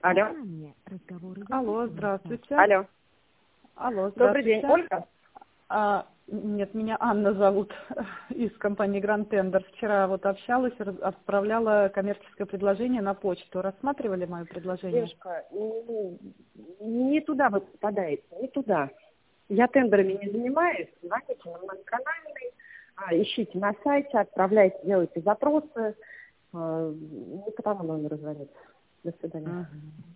Алло. Алло, здравствуйте. Алло. Алло, Добрый здравствуйте. день, Ольга? Нет, меня Анна зовут из компании Grand Tender. Вчера вот общалась, отправляла коммерческое предложение на почту. Рассматривали мое предложение? Девушка, не туда вы попадаете, не туда. Я тендерами не занимаюсь. Звоните на мой канальный, ищите на сайте, отправляйте, делайте запросы. Не по тому номеру звоните. До свидания.